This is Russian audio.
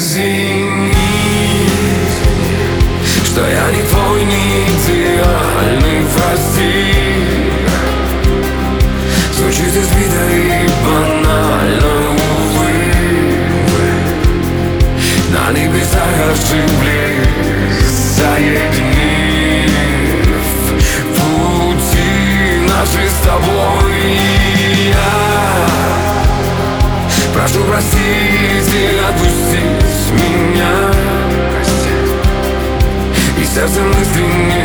извини, что я не твой, не идеальный, прости. Звучит избито и банально, увы. На небесах ошиблись, соединив пути наши с тобой. Я прошу простить и отпустить меня, и сердцем искренне